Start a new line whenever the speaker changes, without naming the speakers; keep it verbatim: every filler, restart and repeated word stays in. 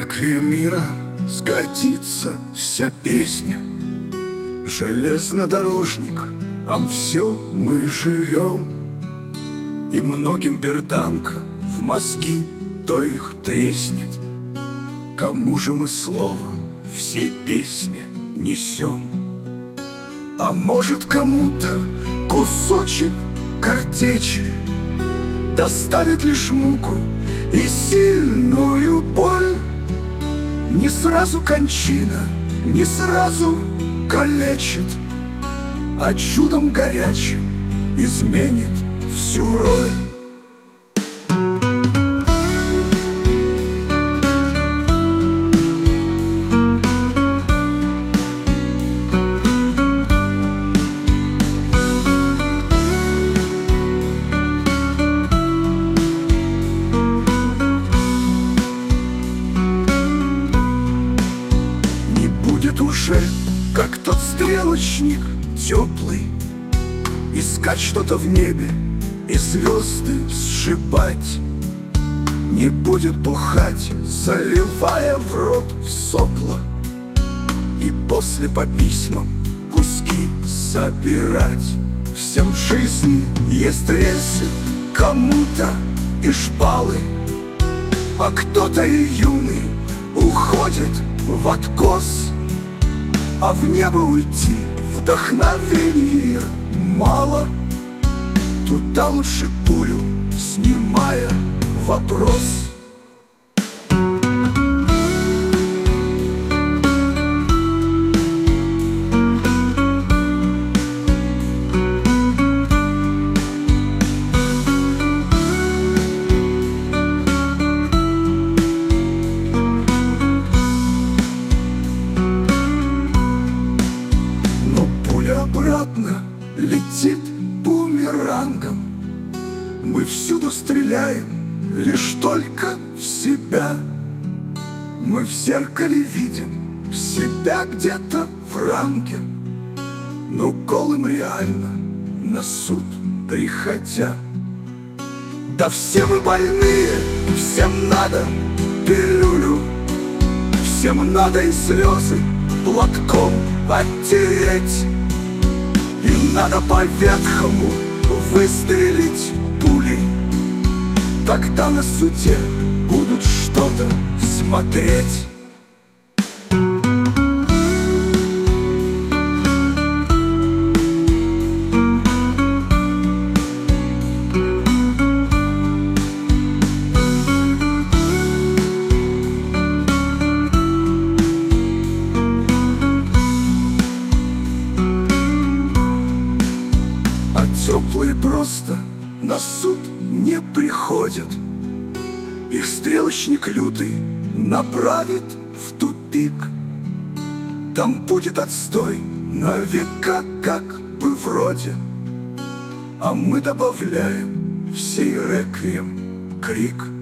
реквием мира сгодится вся песня. Железнодорожник, а все мы живем, и многим берданка в мозги то их треснет. Кому же мы слово всей песни несем? А может, кому-то кусочек картечи доставит лишь муку и сильную боль. Не сразу кончина, не сразу калечит, а чудом горячим изменит всю роль. Уже как тот стрелочник теплый, искать что-то в небе и звезды сшибать. Не будет бухать, заливая в рот сопла, и после по письмам куски собирать. Всем в жизни есть рельсы, кому-то и шпалы, а кто-то и юный уходит в откос. А в небо уйти вдохновения мало, туда лучше пулю, снимая вопрос. Обратно летит бумерангом. Мы всюду стреляем, лишь только в себя. Мы в зеркале видим себя где-то в рамке, но голым реально на суд приходя. Да все мы больные, всем надо пилюлю, всем надо и слезы платком оттереть. И надо по ветхому выстрелить пулей, тогда на суде будут что-то смотреть. Теплые просто на суд не приходят, их стрелочник лютый направит в тупик. Там будет отстой на века как бы вроде, а мы добавляем в сей реквием крик.